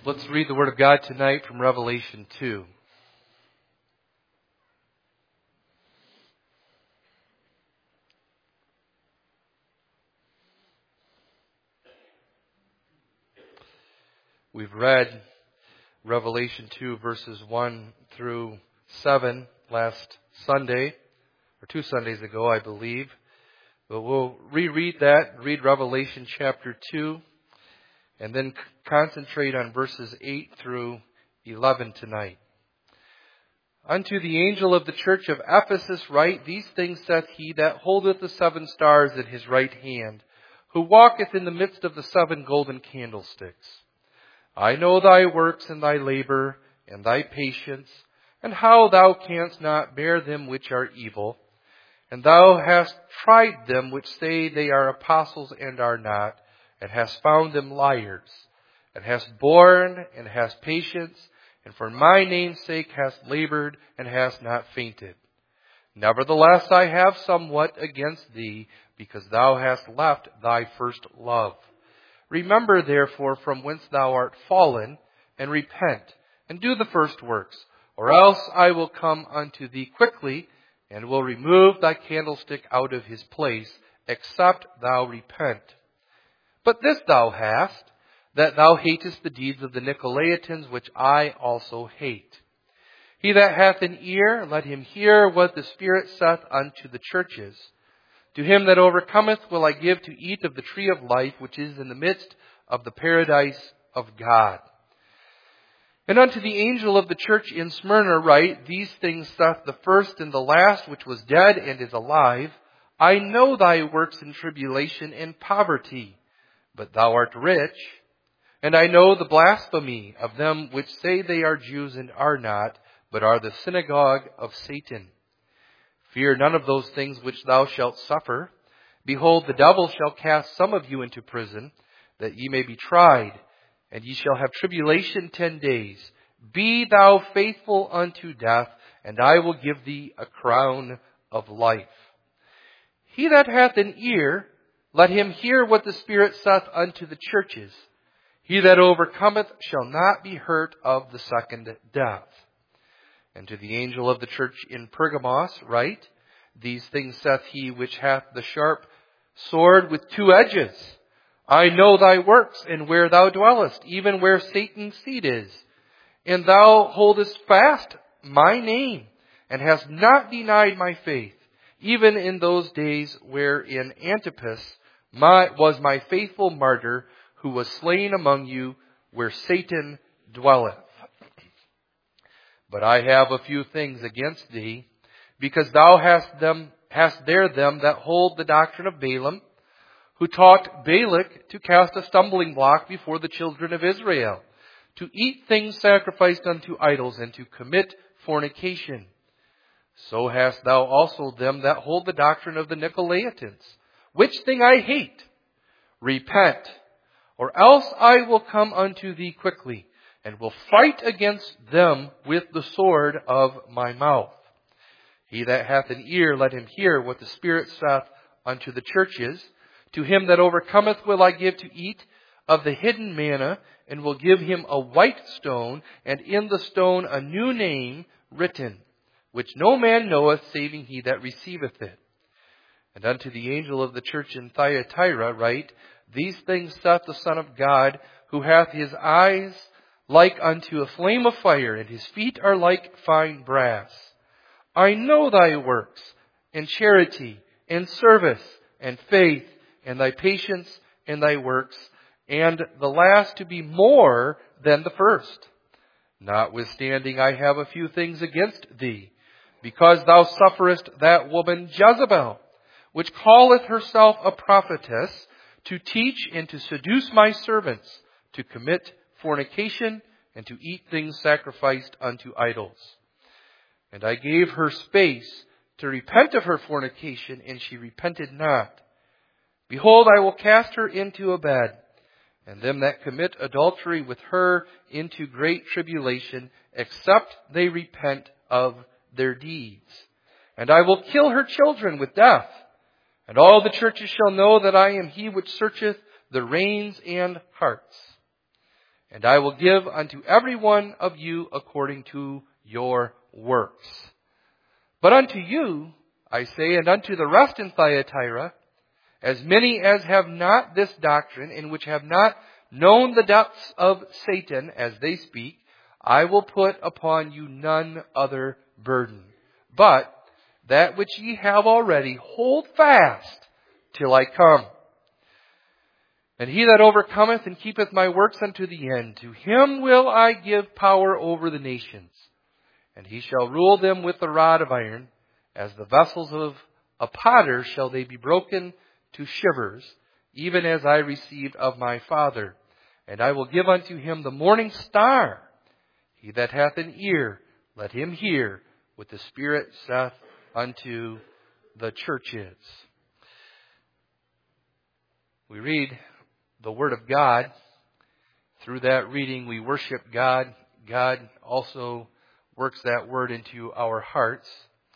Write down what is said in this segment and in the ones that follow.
Let's read the Word of God tonight from Revelation 2. We've read Revelation 2 verses 1 through 7 last Sunday, or 2 Sundays ago, I believe. But we'll reread that, read Revelation chapter 2, and then concentrate on verses 8 through 11 tonight. Unto the angel of the church of Ephesus write, These things saith he that holdeth the 7 stars in his right hand, who walketh in the midst of the 7 golden candlesticks. I know thy works and thy labor and thy patience, and how thou canst not bear them which are evil. And thou hast tried them which say they are apostles and are not, and hast found them liars, and hast borne and hast patience, and for my name's sake hast labored and hast not fainted. Nevertheless, I have somewhat against thee, because thou hast left thy first love. Remember therefore from whence thou art fallen, and repent, and do the first works, or else I will come unto thee quickly, and will remove thy candlestick out of his place, except thou repent. But this thou hast, that thou hatest the deeds of the Nicolaitans, which I also hate. He that hath an ear, let him hear what the Spirit saith unto the churches. To him that overcometh will I give to eat of the tree of life, which is in the midst of the paradise of God. And unto the angel of the church in Smyrna write, These things saith the first and the last, which was dead and is alive. I know thy works in tribulation and poverty, but thou art rich. And I know the blasphemy of them which say they are Jews and are not, but are the synagogue of Satan. Fear none of those things which thou shalt suffer. Behold, the devil shall cast some of you into prison, that ye may be tried, and ye shall have tribulation 10 days. Be thou faithful unto death, and I will give thee a crown of life. He that hath an ear, let him hear what the Spirit saith unto the churches. He that overcometh shall not be hurt of the second death. And to the angel of the church in Pergamos write, These things saith he which hath the sharp sword with 2 edges. I know thy works, and where thou dwellest, even where Satan's seat is. And thou holdest fast my name, and hast not denied my faith, even in those days wherein Antipas was my faithful martyr, who was slain among you, where Satan dwelleth. But I have a few things against thee, because thou hast there them that hold the doctrine of Balaam, who taught Balak to cast a stumbling block before the children of Israel, to eat things sacrificed unto idols, and to commit fornication. So hast thou also them that hold the doctrine of the Nicolaitans, which thing I hate. Repent, or else I will come unto thee quickly, and will fight against them with the sword of my mouth. He that hath an ear, let him hear what the Spirit saith unto the churches. To him that overcometh will I give to eat of the hidden manna, and will give him a white stone, and in the stone a new name written, which no man knoweth, saving he that receiveth it. And unto the angel of the church in Thyatira write, These things saith the Son of God, who hath his eyes like unto a flame of fire, and his feet are like fine brass. I know thy works, and charity, and service, and faith, and thy patience, and thy works, and the last to be more than the first. Notwithstanding, I have a few things against thee, because thou sufferest that woman Jezebel, which calleth herself a prophetess, to teach and to seduce my servants, to commit fornication, and to eat things sacrificed unto idols. And I gave her space to repent of her fornication, and she repented not. Behold, I will cast her into a bed, and them that commit adultery with her into great tribulation, except they repent of their deeds. And I will kill her children with death. And all the churches shall know that I am he which searcheth the reins and hearts. and I will give unto every one of you according to your works. But unto you, I say, and unto the rest in Thyatira, as many as have not this doctrine, and which have not known the depths of Satan, as they speak, I will put upon you none other burden. But that which ye have already, hold fast till I come. And he that overcometh and keepeth my works unto the end, to him will I give power over the nations. And he shall rule them with the rod of iron, as the vessels of a potter shall they be broken to shivers, even as I received of my Father. And I will give unto him the morning star. He that hath an ear, let him hear what the Spirit saith unto the churches. We read the Word of God. Through that reading, we worship God. God also works that Word into our hearts.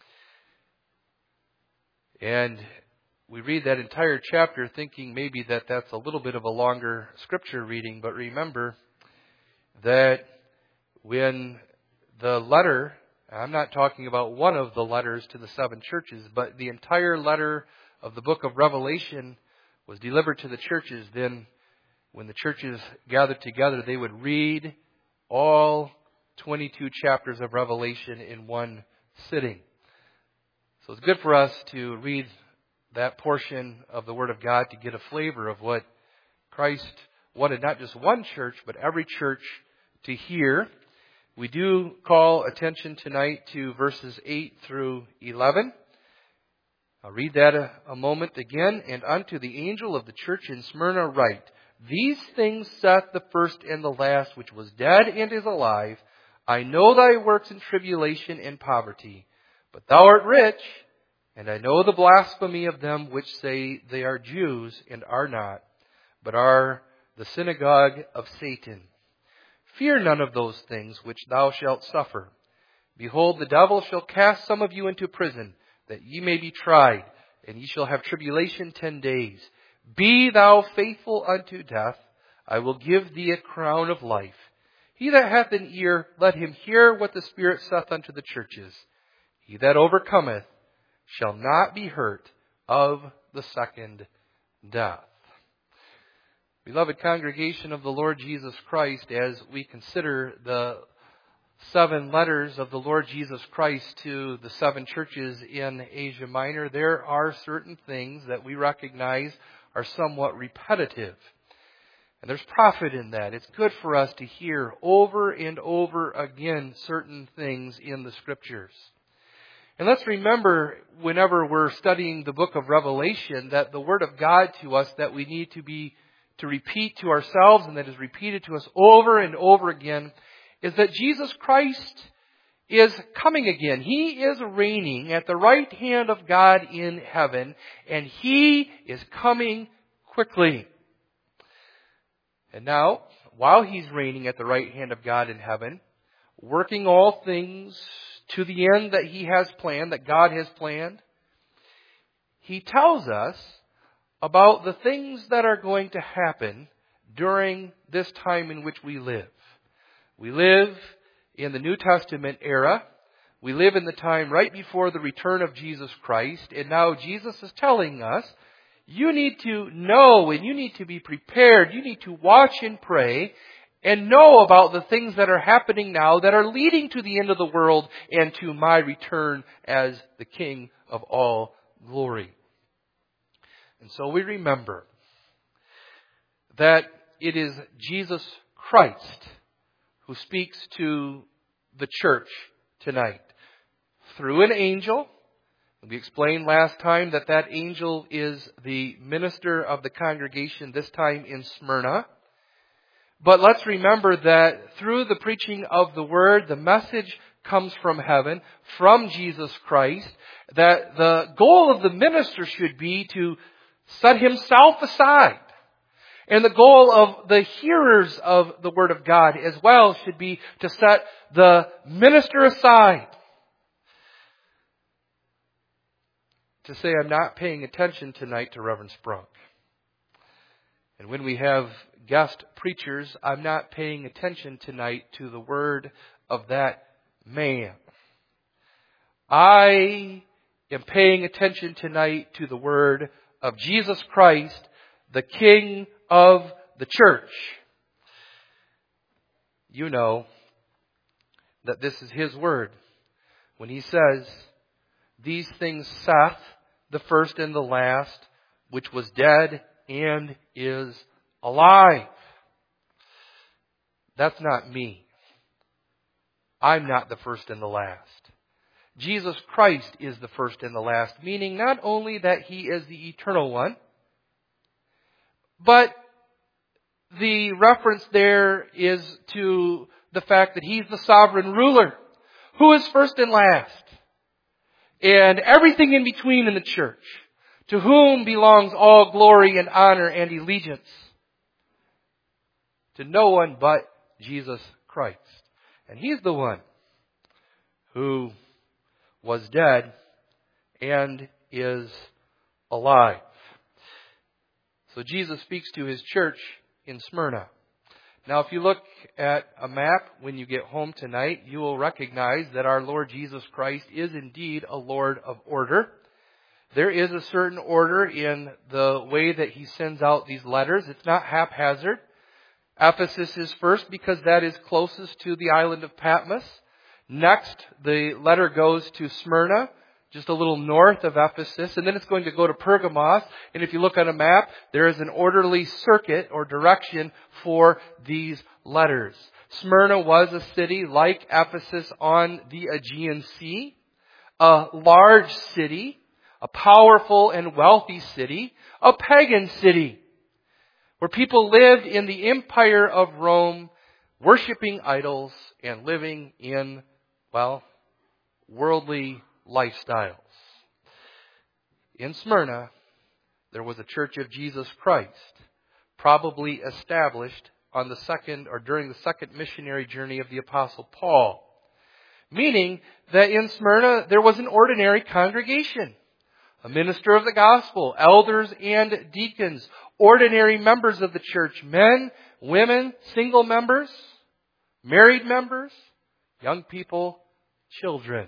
And we read that entire chapter thinking maybe that that's a little bit of a longer scripture reading. But remember that when the letter, I'm not talking about one of the letters to the 7 churches, but the entire letter of the book of Revelation was delivered to the churches, then when the churches gathered together, they would read all 22 chapters of Revelation in one sitting. So it's good for us to read that portion of the Word of God to get a flavor of what Christ wanted not just one church, but every church to hear. We do call attention tonight to verses 8 through 11. I'll read that a moment again. And unto the angel of the church in Smyrna write, These things saith the first and the last, which was dead and is alive. I know thy works in tribulation and poverty, but thou art rich, and I know the blasphemy of them which say they are Jews and are not, but are the synagogue of Satan. Fear none of those things which thou shalt suffer. Behold, the devil shall cast some of you into prison, that ye may be tried, and ye shall have tribulation 10 days. Be thou faithful unto death, I will give thee a crown of life. He that hath an ear, let him hear what the Spirit saith unto the churches. He that overcometh shall not be hurt of the second death. Beloved congregation of the Lord Jesus Christ, as we consider the 7 letters of the Lord Jesus Christ to the 7 churches in Asia Minor, there are certain things that we recognize are somewhat repetitive. And there's profit in that. It's good for us to hear over and over again certain things in the Scriptures. And let's remember, whenever we're studying the book of Revelation, that the Word of God to us that we need to repeat to ourselves, and that is repeated to us over and over again, is that Jesus Christ is coming again. He is reigning at the right hand of God in heaven, and He is coming quickly. And now, while He's reigning at the right hand of God in heaven, working all things to the end that He has planned, that God has planned, He tells us about the things that are going to happen during this time in which we live. We live in the New Testament era. We live in the time right before the return of Jesus Christ. And now Jesus is telling us, you need to know and you need to be prepared. You need to watch and pray and know about the things that are happening now that are leading to the end of the world and to my return as the King of all glory. And so we remember that it is Jesus Christ who speaks to the church tonight through an angel. We explained last time that that angel is the minister of the congregation, this time in Smyrna. But let's remember that through the preaching of the Word, the message comes from heaven, from Jesus Christ, that the goal of the minister should be to set himself aside. And the goal of the hearers of the Word of God as well should be to set the minister aside. To say, I'm not paying attention tonight to Reverend Sprunk. And when we have guest preachers, I'm not paying attention tonight to the word of that man. I am paying attention tonight to the word of Jesus Christ, the King of the church. You know that this is His word when He says, "These things saith the first and the last, which was dead and is alive." That's not me. I'm not the first and the last. Jesus Christ is the first and the last, meaning not only that He is the eternal one, but the reference there is to the fact that He's the sovereign ruler, who is first and last, and everything in between in the church, to whom belongs all glory and honor and allegiance. To no one but Jesus Christ. And He's the one who was dead and is alive. So Jesus speaks to His church in Smyrna. Now, if you look at a map when you get home tonight, you will recognize that our Lord Jesus Christ is indeed a Lord of order. There is a certain order in the way that He sends out these letters. It's not haphazard. Ephesus is first because that is closest to the island of Patmos. Next, the letter goes to Smyrna, just a little north of Ephesus, and then it's going to go to Pergamos. And if you look on a map, there is an orderly circuit or direction for these letters. Smyrna was a city like Ephesus on the Aegean Sea, a large city, a powerful and wealthy city, a pagan city, where people lived in the empire of Rome, worshiping idols and living in, worldly lifestyles. In Smyrna, there was a church of Jesus Christ, probably established on the second or during the second missionary journey of the Apostle Paul. Meaning that in Smyrna, there was an ordinary congregation, a minister of the gospel, elders and deacons, ordinary members of the church, men, women, single members, married members, young people, children.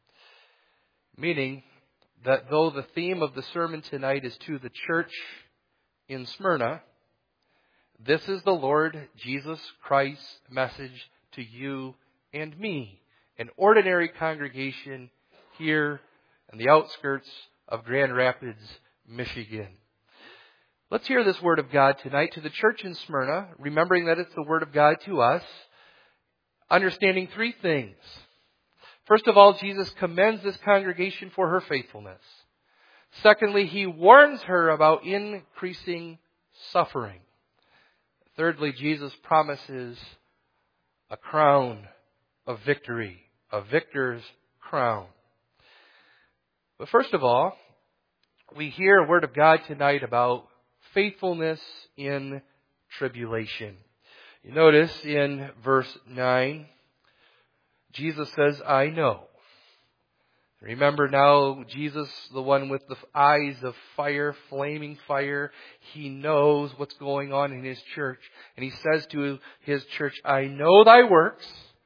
Meaning that though the theme of the sermon tonight is to the church in Smyrna, this is the Lord Jesus Christ's message to you and me, an ordinary congregation here on the outskirts of Grand Rapids, Michigan. Let's hear this word of God tonight to the church in Smyrna, remembering that it's the word of God to us, understanding three things. First of all, Jesus commends this congregation for her faithfulness. Secondly, He warns her about increasing suffering. Thirdly, Jesus promises a crown of victory, a victor's crown. But first of all, we hear a word of God tonight about faithfulness in tribulation. You notice in verse 9, Jesus says, "I know." Remember now, Jesus, the one with the eyes of fire, flaming fire, He knows what's going on in His church. And He says to His church, "I know thy works,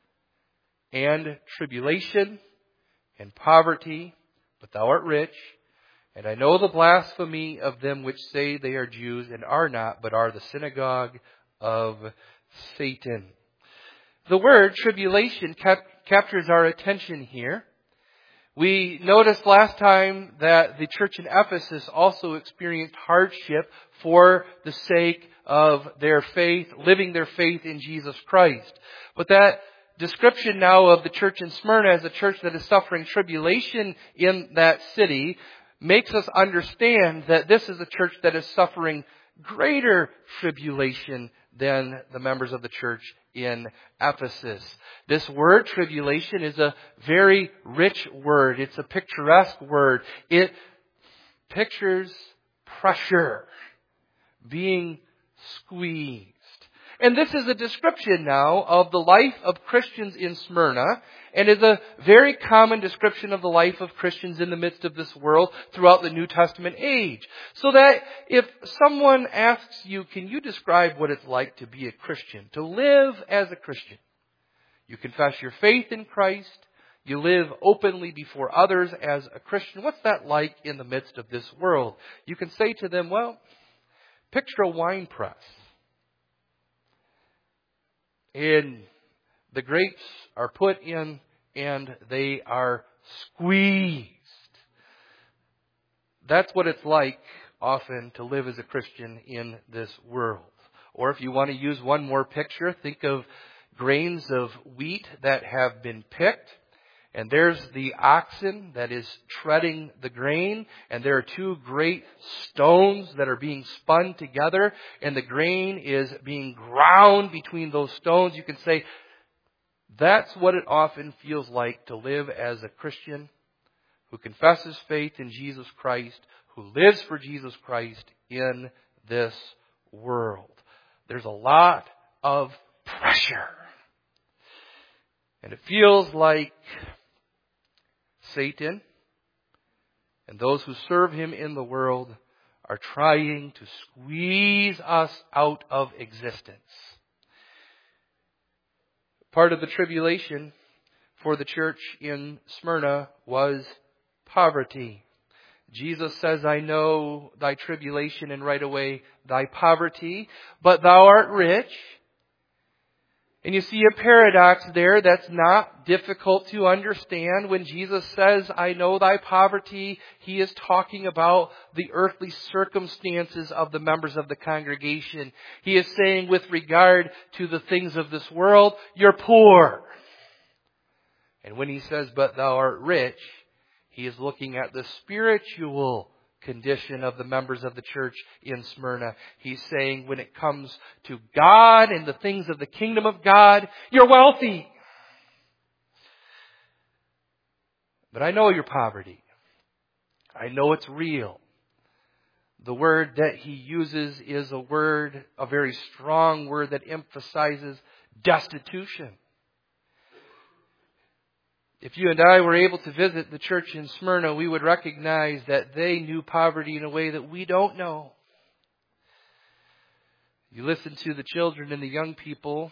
and tribulation, and poverty, but thou art rich. And I know the blasphemy of them which say they are Jews, and are not, but are the synagogue of Satan." The word tribulation captures our attention here. We noticed last time that the church in Ephesus also experienced hardship for the sake of their faith, living their faith in Jesus Christ. But that description now of the church in Smyrna as a church that is suffering tribulation in that city makes us understand that this is a church that is suffering greater tribulation than the members of the church in Ephesus. This word, tribulation, is a very rich word. It's a picturesque word. It pictures pressure, being squeezed. And this is a description now of the life of Christians in Smyrna, and is a very common description of the life of Christians in the midst of this world throughout the New Testament age. So that if someone asks you, can you describe what it's like to be a Christian, to live as a Christian? You confess your faith in Christ. You live openly before others as a Christian. What's that like in the midst of this world? You can say to them, well, picture a wine press. And the grapes are put in and they are squeezed. That's what it's like often to live as a Christian in this world. Or if you want to use one more picture, think of grains of wheat that have been picked. And there's the oxen that is treading the grain. And there are two great stones that are being spun together. And the grain is being ground between those stones. You can say that's what it often feels like to live as a Christian who confesses faith in Jesus Christ, who lives for Jesus Christ in this world. There's a lot of pressure. And it feels like Satan and those who serve him in the world are trying to squeeze us out of existence. Part of the tribulation for the church in Smyrna was poverty. Jesus says, I know thy tribulation and right away thy poverty, but thou art rich. And you see a paradox there that's not difficult to understand. When Jesus says, I know thy poverty, he is talking about the earthly circumstances of the members of the congregation. He is saying with regard to the things of this world, you're poor. And when he says, but thou art rich, he is looking at the spiritual condition of the members of the church in Smyrna. He's saying when it comes to God and the things of the kingdom of God, you're wealthy. But I know your poverty. I know it's real. The word that he uses is a very strong word that emphasizes destitution. If you and I were able to visit the church in Smyrna, we would recognize that they knew poverty in a way that we don't know. You listen to the children and the young people,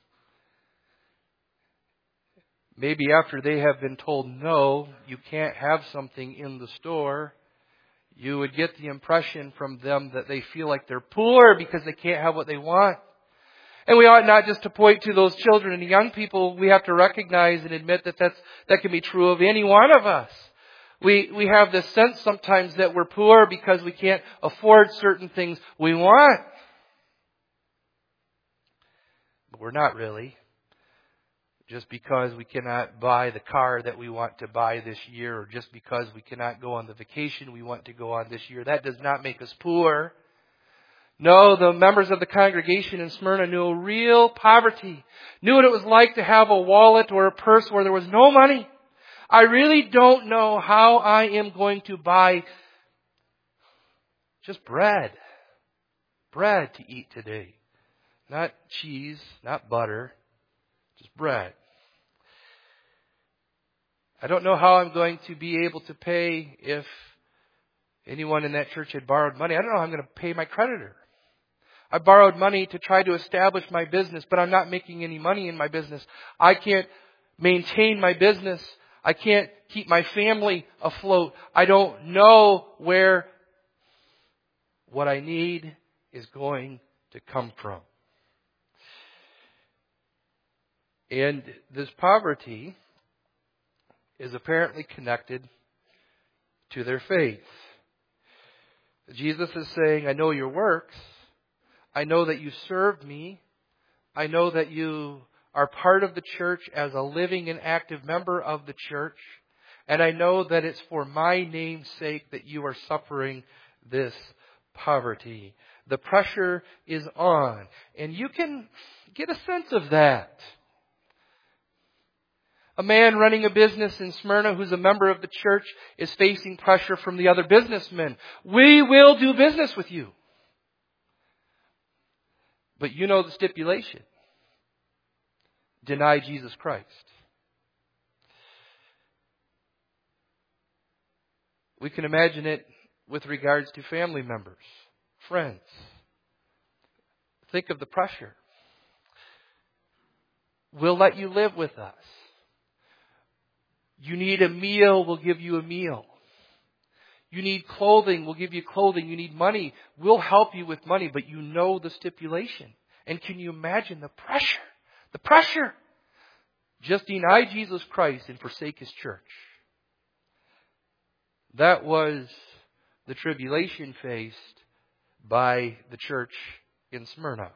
maybe after they have been told, no, you can't have something in the store, you would get the impression from them that they feel like they're poor because they can't have what they want. And we ought not just to point to those children and young people. We have to recognize and admit that can be true of any one of us. We have this sense sometimes that we're poor because we can't afford certain things we want. But we're not really. Just because we cannot buy the car that we want to buy this year, or just because we cannot go on the vacation we want to go on this year, that does not make us poor. No, the members of the congregation in Smyrna knew real poverty. Knew what it was like to have a wallet or a purse where there was no money. I really don't know how I am going to buy just bread. Bread to eat today. Not cheese, not butter, just bread. I don't know how I'm going to be able to pay if anyone in that church had borrowed money. I don't know how I'm going to pay my creditor. I borrowed money to try to establish my business, but I'm not making any money in my business. I can't maintain my business. I can't keep my family afloat. I don't know where what I need is going to come from. And this poverty is apparently connected to their faith. Jesus is saying, I know your works. I know that you served me. I know that you are part of the church as a living and active member of the church. And I know that it's for my name's sake that you are suffering this poverty. The pressure is on. And you can get a sense of that. A man running a business in Smyrna who's a member of the church is facing pressure from the other businessmen. We will do business with you. But you know the stipulation. Deny Jesus Christ. We can imagine it with regards to family members, friends. Think of the pressure. We'll let you live with us. You need a meal, we'll give you a meal. You need clothing, we'll give you clothing. You need money, we'll help you with money. But you know the stipulation. And can you imagine the pressure? The pressure! Just deny Jesus Christ and forsake His church. That was the tribulation faced by the church in Smyrna.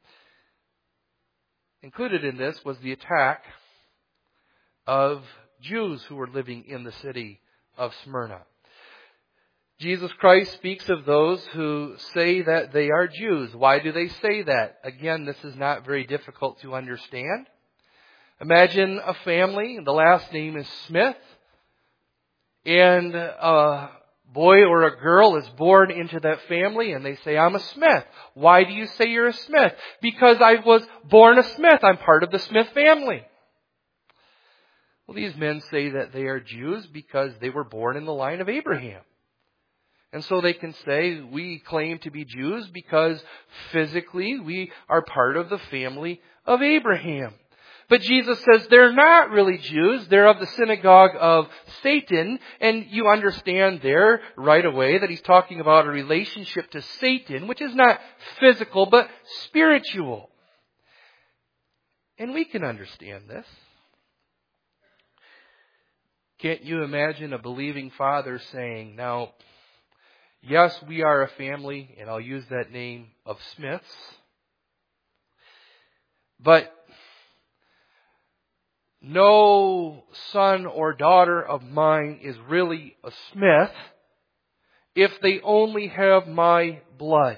Included in this was the attack of Jews who were living in the city of Smyrna. Jesus Christ speaks of those who say that they are Jews. Why do they say that? Again, this is not very difficult to understand. Imagine a family, the last name is Smith, and a boy or a girl is born into that family and they say, I'm a Smith. Why do you say you're a Smith? Because I was born a Smith. I'm part of the Smith family. Well, these men say that they are Jews because they were born in the line of Abraham. And so they can say, we claim to be Jews because physically we are part of the family of Abraham. But Jesus says they're not really Jews. They're of the synagogue of Satan. And you understand there right away that He's talking about a relationship to Satan, which is not physical but spiritual. And we can understand this. Can't you imagine a believing father saying, now, yes, we are a family, and I'll use that name, of Smiths, but no son or daughter of mine is really a Smith if they only have my blood.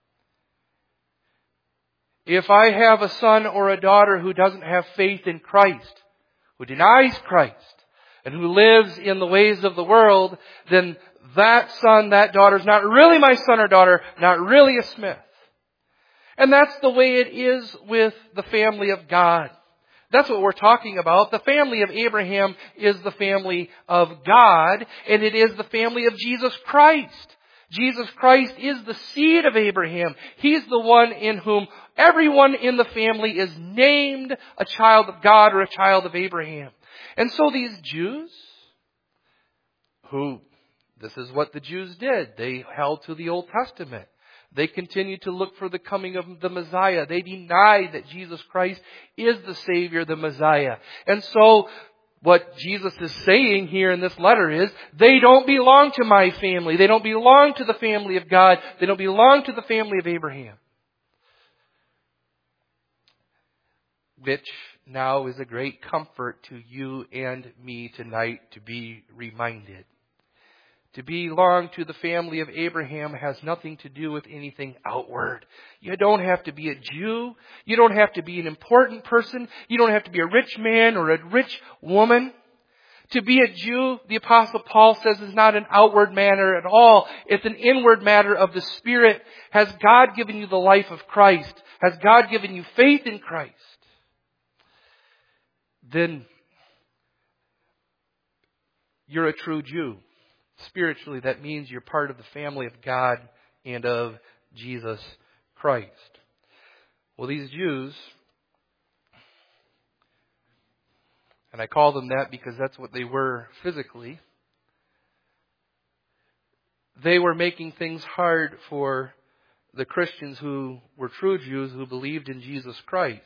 If I have a son or a daughter who doesn't have faith in Christ, who denies Christ, and who lives in the ways of the world, then that son, that daughter is not really my son or daughter, not really a Smith. And that's the way it is with the family of God. That's what we're talking about. The family of Abraham is the family of God, and it is the family of Jesus Christ. Jesus Christ is the seed of Abraham. He's the one in whom everyone in the family is named a child of God or a child of Abraham. And so these Jews, this is what the Jews did. They held to the Old Testament. They continued to look for the coming of the Messiah. They denied that Jesus Christ is the Savior, the Messiah. And so what Jesus is saying here in this letter is, they don't belong to my family. They don't belong to the family of God. They don't belong to the family of Abraham. Which now is a great comfort to you and me tonight to be reminded. To belong to the family of Abraham has nothing to do with anything outward. You don't have to be a Jew. You don't have to be an important person. You don't have to be a rich man or a rich woman. To be a Jew, the Apostle Paul says, is not an outward matter at all. It's an inward matter of the Spirit. Has God given you the life of Christ? Has God given you faith in Christ? Then you're a true Jew. Spiritually, that means you're part of the family of God and of Jesus Christ. Well, these Jews, and I call them that because that's what they were physically, they were making things hard for the Christians who were true Jews who believed in Jesus Christ.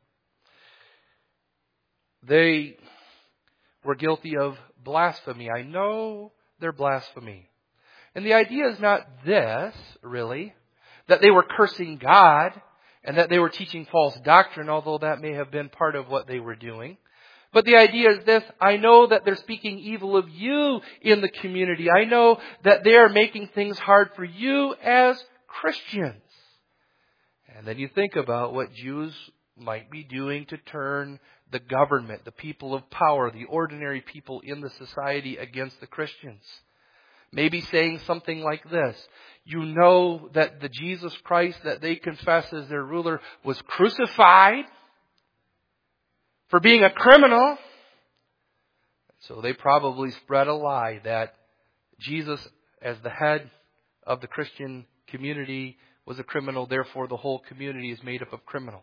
They were guilty of blasphemy. I know their blasphemy. And the idea is not this, really, that they were cursing God and that they were teaching false doctrine, although that may have been part of what they were doing. But the idea is this: I know that they're speaking evil of you in the community. I know that they are making things hard for you as Christians. And then you think about what Jews might be doing to turn the government, the people of power, the ordinary people in the society against the Christians. Maybe saying something like this. You know that the Jesus Christ that they confess as their ruler was crucified for being a criminal. So they probably spread a lie that Jesus, as the head of the Christian community, was a criminal. Therefore, the whole community is made up of criminals.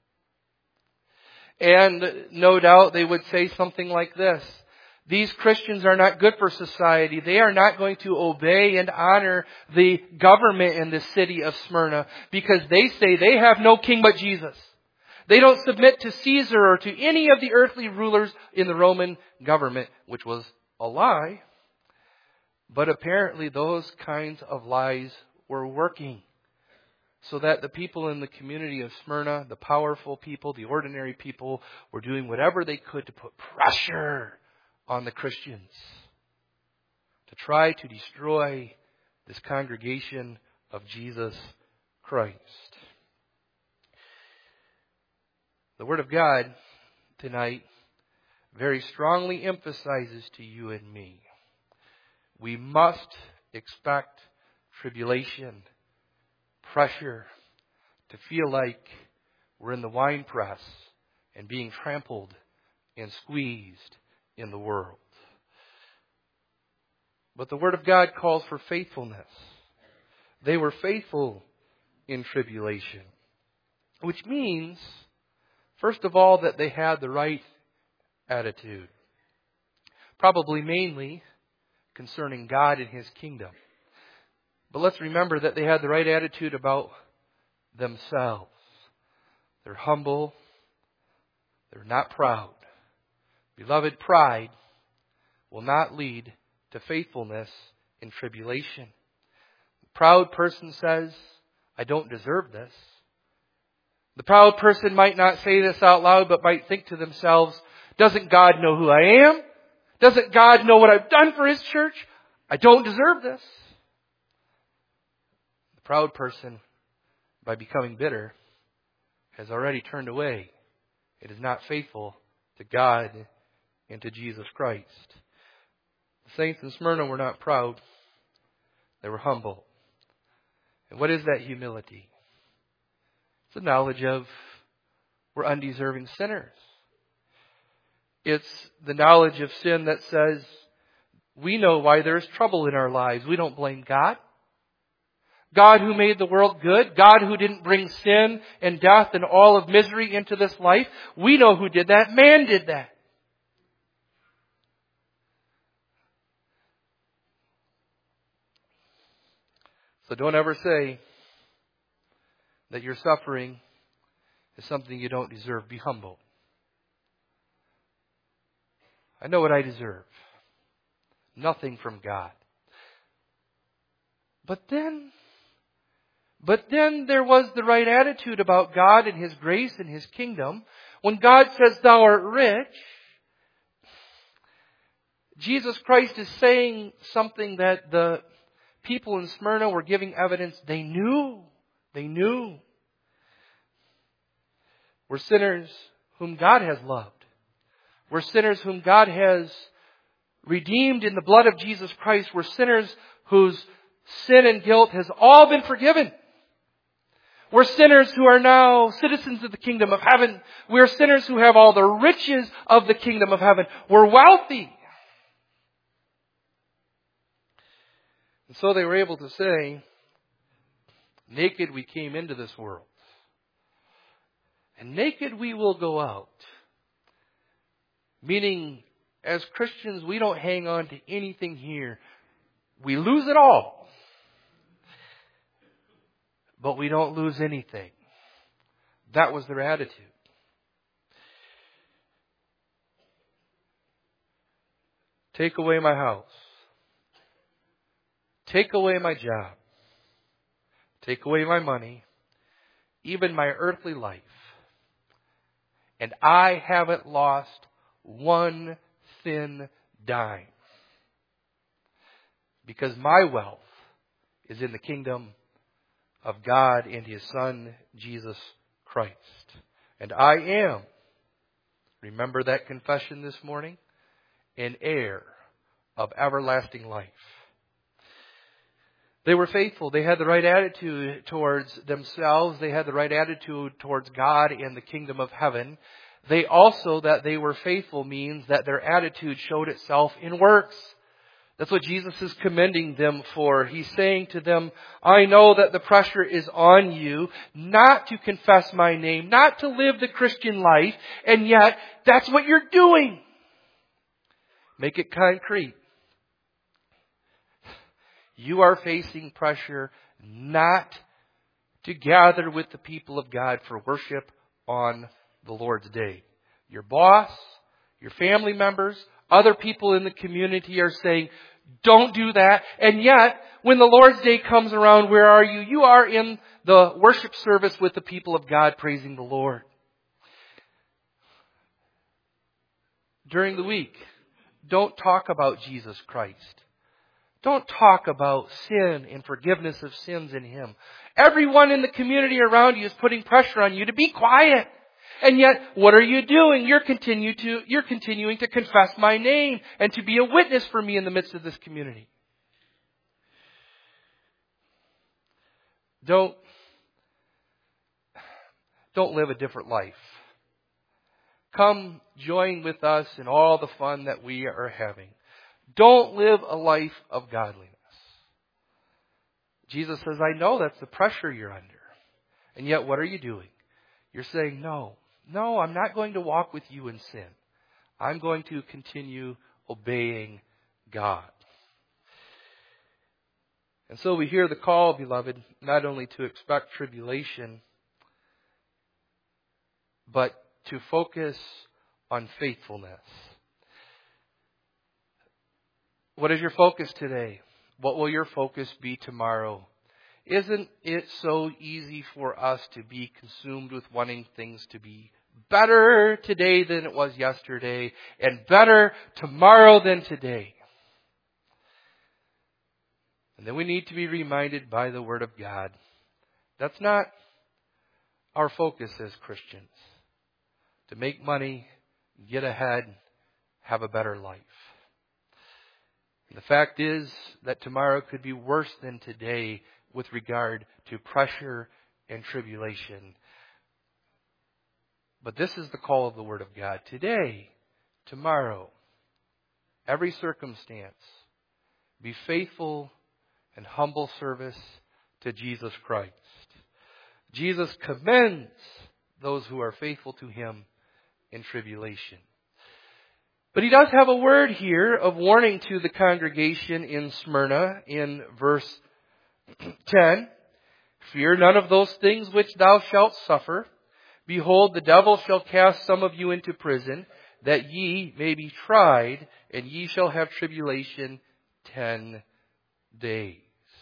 And no doubt they would say something like this. These Christians are not good for society. They are not going to obey and honor the government in the city of Smyrna because they say they have no king but Jesus. They don't submit to Caesar or to any of the earthly rulers in the Roman government, which was a lie. But apparently those kinds of lies were working, so that the people in the community of Smyrna, the powerful people, the ordinary people, were doing whatever they could to put pressure on the Christians to try to destroy this congregation of Jesus Christ. The Word of God tonight very strongly emphasizes to you and me, we must expect tribulation, pressure, to feel like we're in the winepress and being trampled and squeezed in the world. But the Word of God calls for faithfulness. They were faithful in tribulation, which means, first of all, that they had the right attitude. Probably mainly concerning God and His kingdom. But let's remember that they had the right attitude about themselves. They're humble. They're not proud. Beloved, pride will not lead to faithfulness in tribulation. The proud person says, I don't deserve this. The proud person might not say this out loud, but might think to themselves, doesn't God know who I am? Doesn't God know what I've done for His church? I don't deserve this. The proud person, by becoming bitter, has already turned away. It is not faithful to God and to Jesus Christ. The saints in Smyrna were not proud. They were humble. And what is that humility? It's the knowledge of we're undeserving sinners. It's the knowledge of sin that says we know why there's trouble in our lives. We don't blame God. God who made the world good. God who didn't bring sin and death and all of misery into this life. We know who did that. Man did that. So don't ever say that your suffering is something you don't deserve. Be humble. I know what I deserve. Nothing from God. But then there was the right attitude about God and His grace and His kingdom. When God says, thou art rich, Jesus Christ is saying something that the people in Smyrna were giving evidence they knew. They knew. We're sinners whom God has loved. We're sinners whom God has redeemed in the blood of Jesus Christ. We're sinners whose sin and guilt has all been forgiven. We're sinners who are now citizens of the kingdom of heaven. We're sinners who have all the riches of the kingdom of heaven. We're wealthy. And so they were able to say, naked we came into this world, and naked we will go out. Meaning, as Christians, we don't hang on to anything here. We lose it all. But we don't lose anything. That was their attitude. Take away my house. Take away my job. Take away my money. Even my earthly life. And I haven't lost one thin dime. Because my wealth is in the kingdom of God and His Son, Jesus Christ. And I am, remember that confession this morning, an heir of everlasting life. They were faithful. They had the right attitude towards themselves. They had the right attitude towards God and the kingdom of heaven. That they were faithful means that their attitude showed itself in works. That's what Jesus is commending them for. He's saying to them, I know that the pressure is on you not to confess my name, not to live the Christian life, and yet that's what you're doing. Make it concrete. You are facing pressure not to gather with the people of God for worship on the Lord's Day. Your boss, your family members, other people in the community are saying, don't do that. And yet, when the Lord's Day comes around, where are you? You are in the worship service with the people of God praising the Lord. During the week, don't talk about Jesus Christ. Don't talk about sin and forgiveness of sins in Him. Everyone in the community around you is putting pressure on you to be quiet. And yet, what are you doing? You're continuing to confess my name and to be a witness for me in the midst of this community. Don't live a different life. Come join with us in all the fun that we are having. Don't live a life of godliness. Jesus says, I know that's the pressure you're under. And yet, what are you doing? You're saying, no, I'm not going to walk with you in sin. I'm going to continue obeying God. And so we hear the call, beloved, not only to expect tribulation, but to focus on faithfulness. What is your focus today? What will your focus be tomorrow? Isn't it so easy for us to be consumed with wanting things to be better today than it was yesterday and better tomorrow than today? And then we need to be reminded by the Word of God. That's not our focus as Christians. To make money, get ahead, have a better life. The fact is that tomorrow could be worse than today with regard to pressure and tribulation. But this is the call of the Word of God. Today, tomorrow, every circumstance, be faithful and humble service to Jesus Christ. Jesus commends those who are faithful to Him in tribulation. But He does have a word here of warning to the congregation in Smyrna in verse 10. Fear none of those things which thou shalt suffer. Behold, the devil shall cast some of you into prison, that ye may be tried, and ye shall have tribulation 10 days.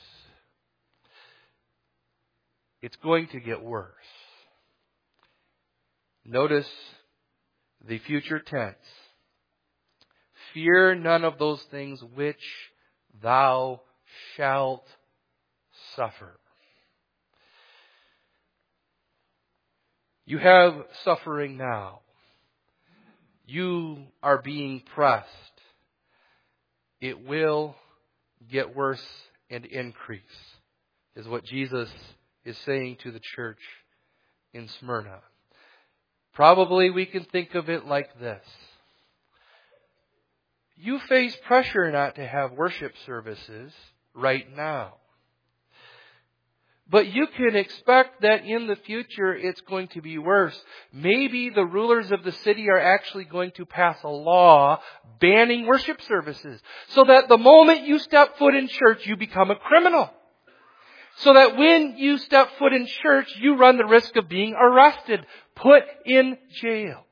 It's going to get worse. Notice the future tense. Fear none of those things which thou shalt suffer. You have suffering now. You are being pressed. It will get worse and increase, is what Jesus is saying to the church in Smyrna. Probably we can think of it like this. You face pressure not to have worship services right now. But you can expect that in the future it's going to be worse. Maybe the rulers of the city are actually going to pass a law banning worship services, so that the moment you step foot in church, you become a criminal. So that when you step foot in church, you run the risk of being arrested, put in jail.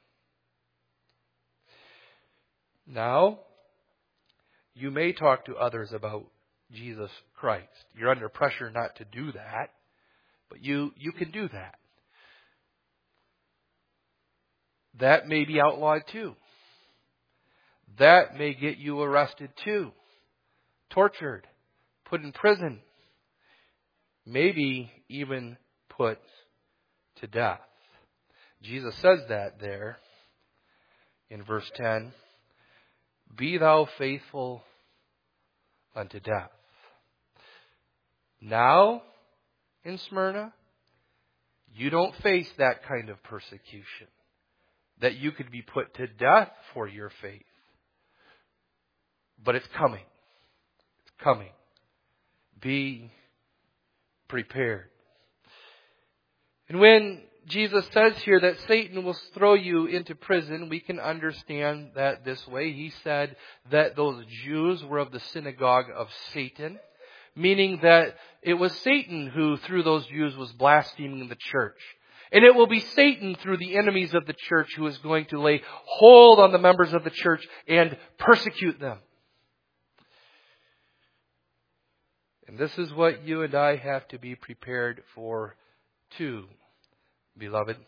Now, you may talk to others about Jesus Christ. You're under pressure not to do that, but you can do that. That may be outlawed too. That may get you arrested too, tortured, put in prison, maybe even put to death. Jesus says that there in verse 10. Be thou faithful unto death. Now, in Smyrna, you don't face that kind of persecution, that you could be put to death for your faith. But it's coming. It's coming. Be prepared. And when Jesus says here that Satan will throw you into prison, we can understand that this way. He said that those Jews were of the synagogue of Satan, meaning that it was Satan who, through those Jews, was blaspheming the church. And it will be Satan, through the enemies of the church, who is going to lay hold on the members of the church and persecute them. And this is what you and I have to be prepared for too, beloved.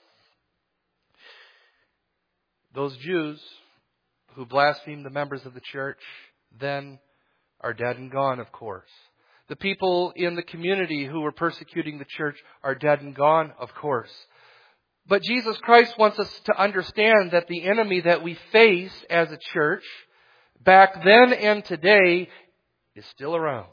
Those Jews who blasphemed the members of the church then are dead and gone, of course. The people in the community who were persecuting the church are dead and gone, of course. But Jesus Christ wants us to understand that the enemy that we face as a church, back then and today, is still around.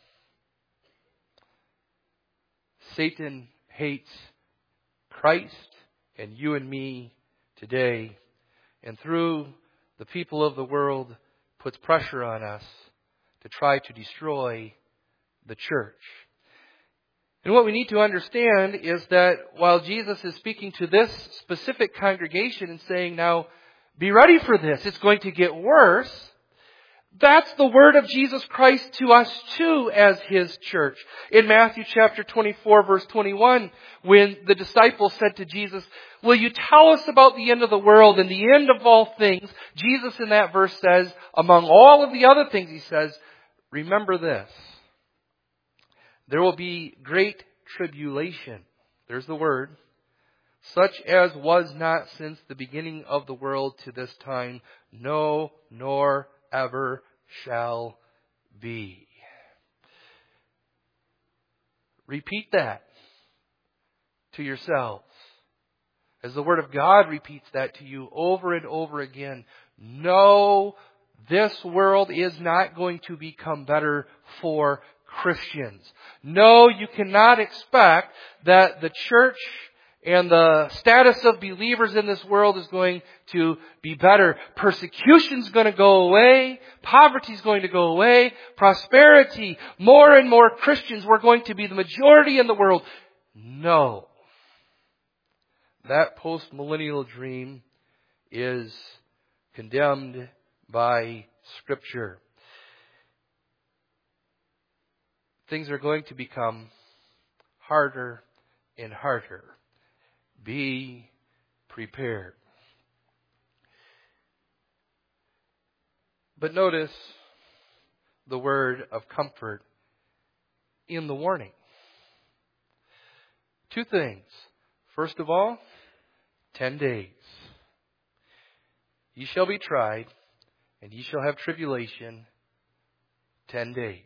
Satan hates Christ and you and me today, and through the people of the world puts pressure on us to try to destroy the church. And what we need to understand is that while Jesus is speaking to this specific congregation and saying, now, be ready for this, it's going to get worse, that's the word of Jesus Christ to us too as His church. In Matthew chapter 24 verse 21, when the disciples said to Jesus, will you tell us about the end of the world and the end of all things? Jesus in that verse says, among all of the other things He says, remember this. There will be great tribulation. There's the word. Such as was not since the beginning of the world to this time, no, nor ever shall be. Repeat that to yourselves. As the Word of God repeats that to you over and over again. No, this world is not going to become better for Christians. No, you cannot expect that the church and the status of believers in this world is going to be better. Persecution's going to go away. Poverty's going to go away. Prosperity. More and more Christians. We're going to be the majority in the world. No. That post-millennial dream is condemned by Scripture. Things are going to become harder and harder. Be prepared. But notice the word of comfort in the warning. Two things. First of all, 10 days. Ye shall be tried, and ye shall have tribulation 10 days.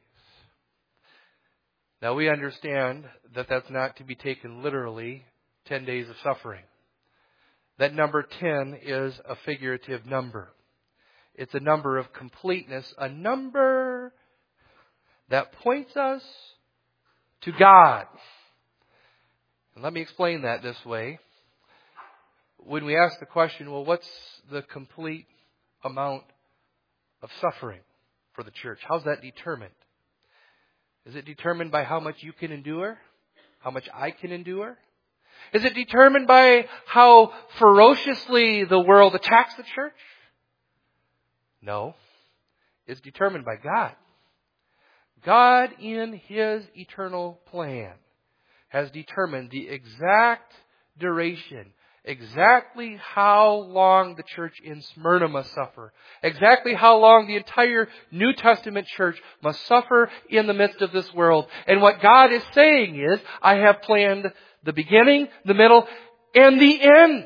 Now we understand that that's not to be taken literally, 10 days of suffering. That number 10 is a figurative number. It's a number of completeness, a number that points us to God. And let me explain that this way. When we ask the question, well, what's the complete amount of suffering for the church? How's that determined? Is it determined by how much you can endure? How much I can endure? Is it determined by how ferociously the world attacks the church? No. It's determined by God. God, in His eternal plan, has determined the exact duration, exactly how long the church in Smyrna must suffer, exactly how long the entire New Testament church must suffer in the midst of this world. And what God is saying is, I have planned the beginning, the middle, and the end.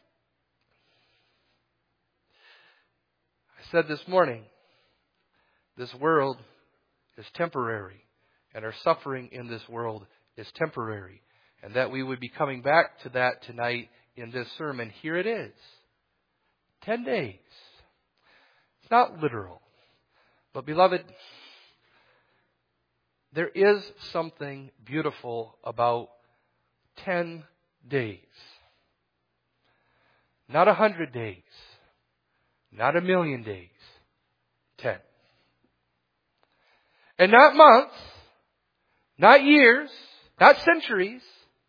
I said this morning, this world is temporary, and our suffering in this world is temporary. And that we would be coming back to that tonight in this sermon. Here it is. 10 days. It's not literal. But beloved, there is something beautiful about 10 days. Not 100 days. Not 1,000,000 days. 10. And not months. Not years. Not centuries.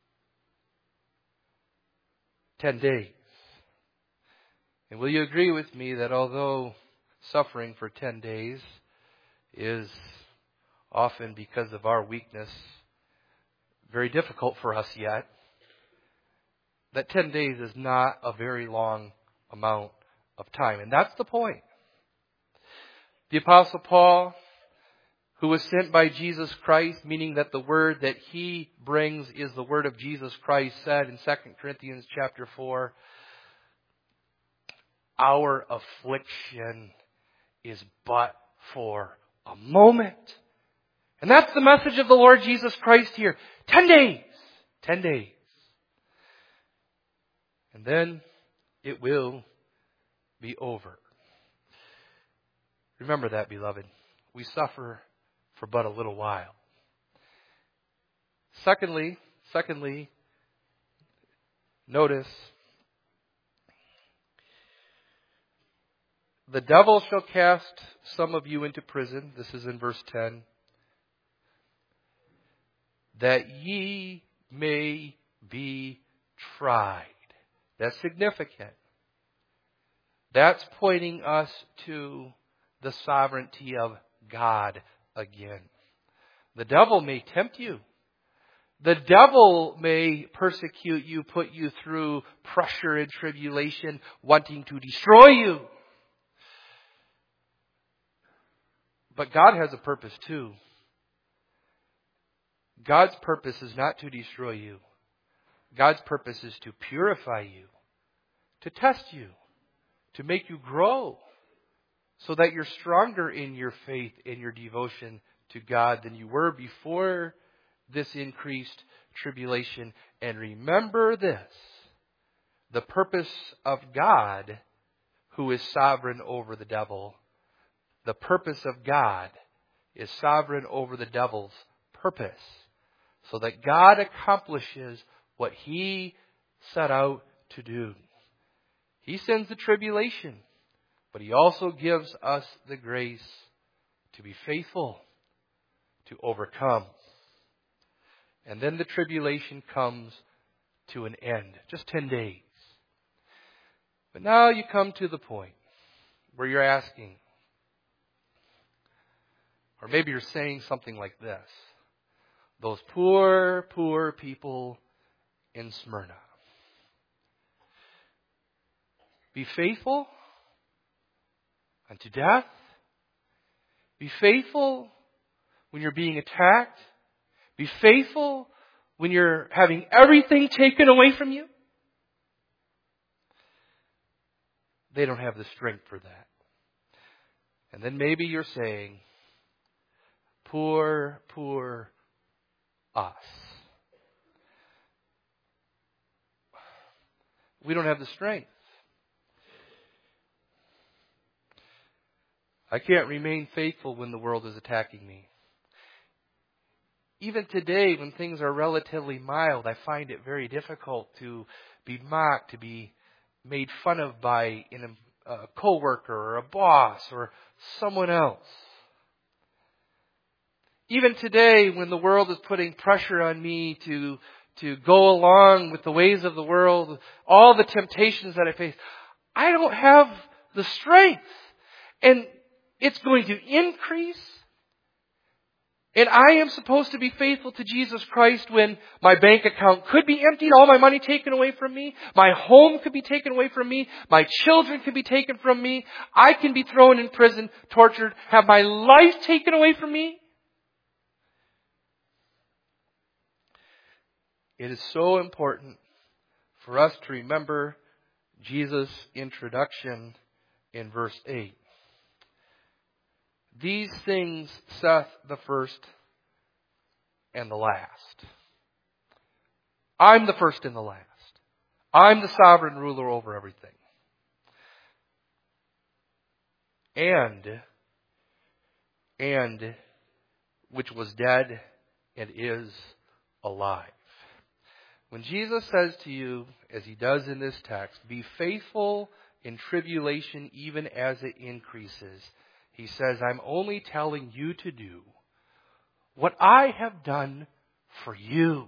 10 days. And will you agree with me that although suffering for 10 days is often because of our weakness very difficult for us yet, that 10 days is not a very long amount of time. And that's the point. The Apostle Paul, who was sent by Jesus Christ, meaning that the word that he brings is the word of Jesus Christ, said in 2 Corinthians chapter 4, our affliction is but for a moment. And that's the message of the Lord Jesus Christ here. 10 days. 10 days. And then it will be over. Remember that, beloved. We suffer for but a little while. Secondly, notice, the devil shall cast some of you into prison. This is in verse 10. That ye may be tried. That's significant. That's pointing us to the sovereignty of God again. The devil may tempt you. The devil may persecute you, put you through pressure and tribulation, wanting to destroy you. But God has a purpose too. God's purpose is not to destroy you. God's purpose is to purify you, to test you, to make you grow, so that you're stronger in your faith and your devotion to God than you were before this increased tribulation. And remember this, the purpose of God, who is sovereign over the devil, the purpose of God is sovereign over the devil's purpose, so that God accomplishes what He set out to do. He sends the tribulation, but He also gives us the grace to be faithful, to overcome. And then the tribulation comes to an end. Just 10 days. But now you come to the point where you're asking, or maybe you're saying something like this: those poor, poor people in Smyrna. Be faithful unto death. Be faithful when you're being attacked. Be faithful when you're having everything taken away from you. They don't have the strength for that. And then maybe you're saying, poor, poor us. We don't have the strength. I can't remain faithful when the world is attacking me. Even today, when things are relatively mild, I find it very difficult to be mocked, to be made fun of by a coworker or a boss or someone else. Even today, when the world is putting pressure on me to go along with the ways of the world, all the temptations that I face, I don't have the strength. And it's going to increase. And I am supposed to be faithful to Jesus Christ when my bank account could be emptied, all my money taken away from me, my home could be taken away from me, my children could be taken from me, I can be thrown in prison, tortured, have my life taken away from me. It is so important for us to remember Jesus' introduction in verse 8. These things saith the first and the last. I'm the first and the last. I'm the sovereign ruler over everything. And which was dead and is alive. When Jesus says to you, as he does in this text, be faithful in tribulation even as it increases, he says, I'm only telling you to do what I have done for you.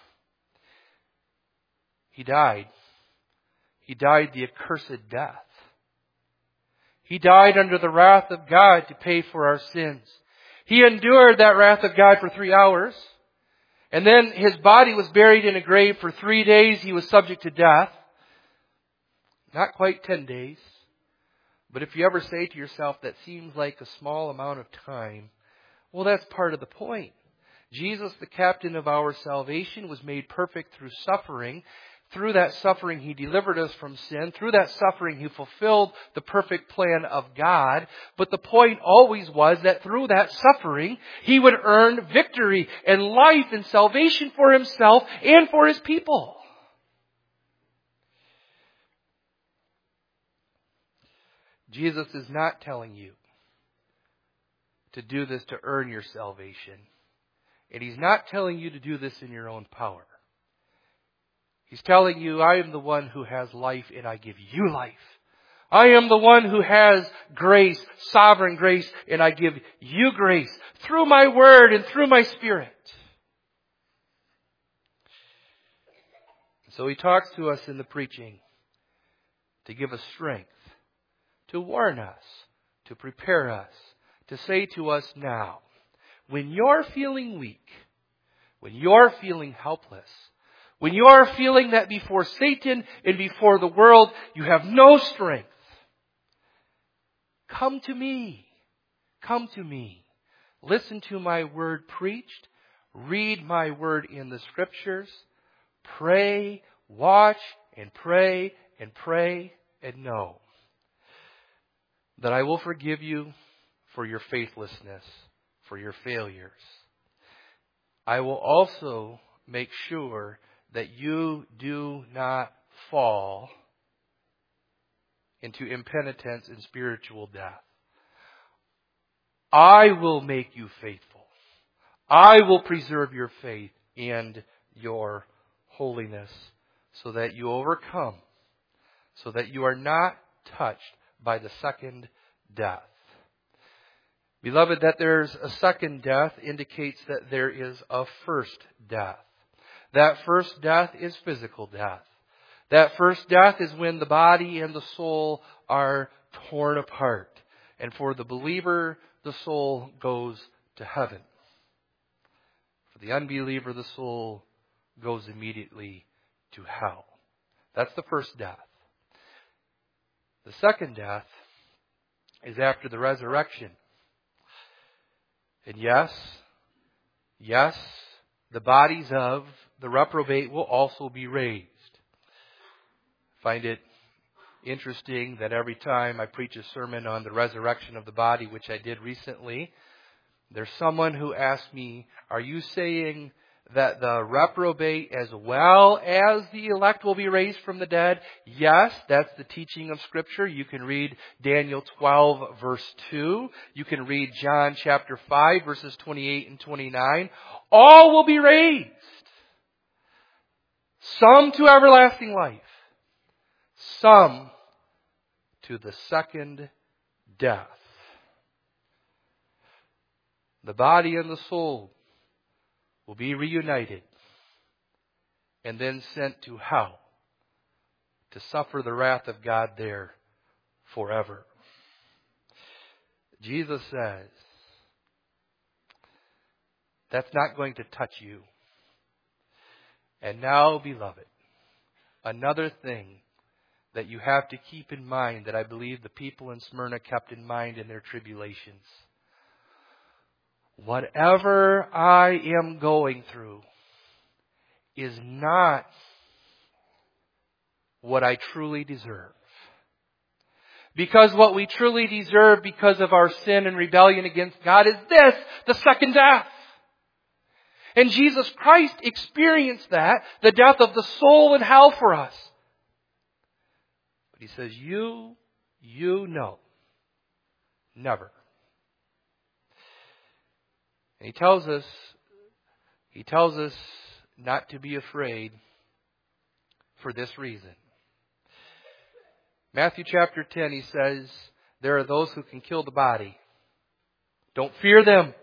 He died. He died the accursed death. He died under the wrath of God to pay for our sins. He endured that wrath of God for 3 hours. And then his body was buried in a grave for 3 days. He was subject to death. Not quite 10 days. But if you ever say to yourself, that seems like a small amount of time, well, that's part of the point. Jesus, the captain of our salvation, was made perfect through suffering. Through that suffering, He delivered us from sin. Through that suffering, He fulfilled the perfect plan of God. But the point always was that through that suffering, He would earn victory and life and salvation for Himself and for His people. Jesus is not telling you to do this to earn your salvation. And He's not telling you to do this in your own power. He's telling you, I am the one who has life and I give you life. I am the one who has grace, sovereign grace, and I give you grace through my word and through my Spirit. So He talks to us in the preaching to give us strength, to warn us, to prepare us, to say to us now, when you're feeling weak, when you're feeling helpless, when you're feeling that before Satan and before the world you have no strength, come to me. Come to me. Listen to my word preached. Read my word in the Scriptures. Pray, watch, and pray, and pray, and know that I will forgive you for your faithlessness, for your failures. I will also make sure that you do not fall into impenitence and spiritual death. I will make you faithful. I will preserve your faith and your holiness so that you overcome, so that you are not touched by the second death. Beloved, that there's a second death indicates that there is a first death. That first death is physical death. That first death is when the body and the soul are torn apart. And for the believer, the soul goes to heaven. For the unbeliever, the soul goes immediately to hell. That's the first death. The second death is after the resurrection. And yes, the bodies of the reprobate will also be raised. I find it interesting that every time I preach a sermon on the resurrection of the body, which I did recently, there's someone who asks me, are you saying that the reprobate as well as the elect will be raised from the dead? Yes, that's the teaching of Scripture. You can read Daniel 12 verse 2. You can read John chapter 5 verses 28 and 29. All will be raised. Some to everlasting life. Some to the second death. The body and the soul will be reunited and then sent to hell to suffer the wrath of God there forever. Jesus says, that's not going to touch you. And now, beloved, another thing that you have to keep in mind that I believe the people in Smyrna kept in mind in their tribulations. Whatever I am going through is not what I truly deserve. Because what we truly deserve because of our sin and rebellion against God is this, the second death. And Jesus Christ experienced that, the death of the soul in hell for us. But He says, you know, never. And He tells us not to be afraid for this reason. Matthew chapter 10, He says, there are those who can kill the body. Don't fear them.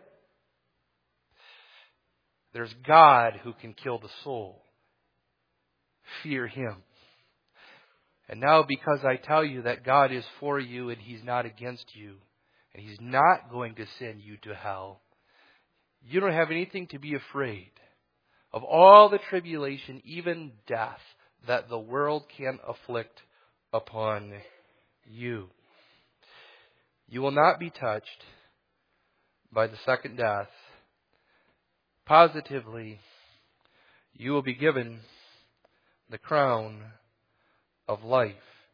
There's God who can kill the soul. Fear Him. And now, because I tell you that God is for you and He's not against you, and He's not going to send you to hell, you don't have anything to be afraid of all the tribulation, even death, that the world can afflict upon you. You will not be touched by the second death. Positively, you will be given the crown of life.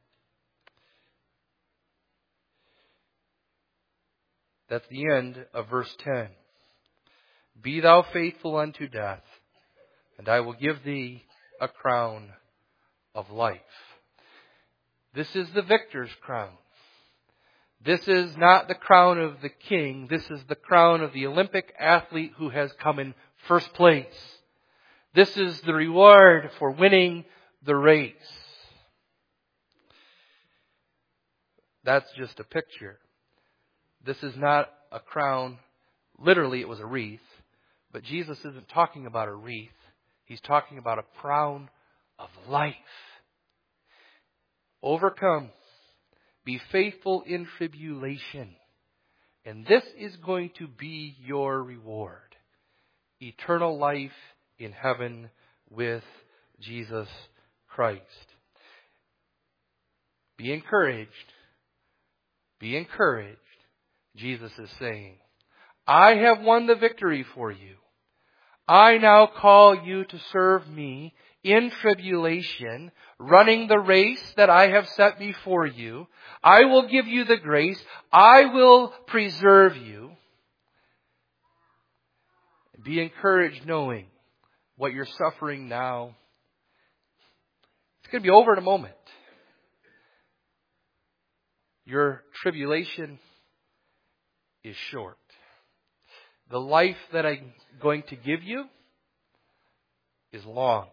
That's the end of verse 10. Be thou faithful unto death, and I will give thee a crown of life. This is the victor's crown. This is not the crown of the king. This is the crown of the Olympic athlete who has come in first place. This is the reward for winning the race. That's just a picture. This is not a crown. Literally, it was a wreath. But Jesus isn't talking about a wreath. He's talking about a crown of life. Overcome. Be faithful in tribulation. And this is going to be your reward. Eternal life in heaven with Jesus Christ. Be encouraged. Be encouraged. Jesus is saying, I have won the victory for you. I now call you to serve me in tribulation, running the race that I have set before you. I will give you the grace. I will preserve you. Be encouraged knowing what you're suffering now. It's going to be over in a moment. Your tribulation is short. The life that I'm going to give you is long.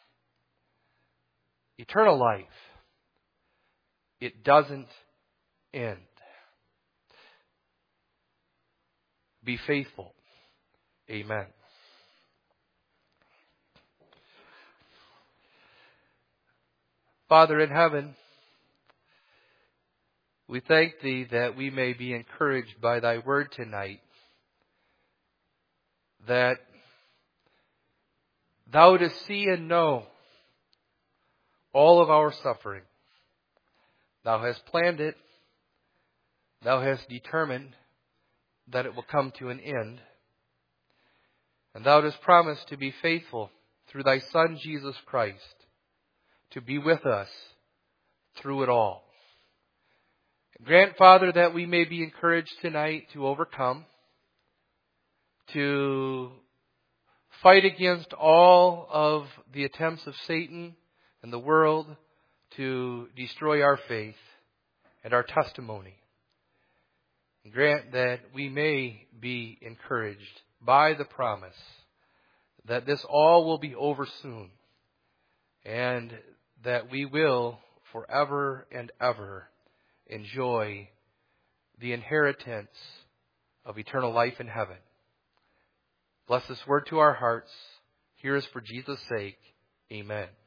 Eternal life, it doesn't end. Be faithful. Amen. Father in heaven, we thank Thee that we may be encouraged by Thy word tonight, that Thou dost see and know all of our suffering. Thou hast planned it. Thou hast determined that it will come to an end. And Thou dost promise to be faithful through Thy Son, Jesus Christ, to be with us through it all. Grant, Father, that we may be encouraged tonight to overcome, to fight against all of the attempts of Satan and the world to destroy our faith and our testimony. Grant that we may be encouraged by the promise that this all will be over soon, and that we will forever and ever enjoy the inheritance of eternal life in heaven. Bless this word to our hearts. Hear us for Jesus' sake. Amen.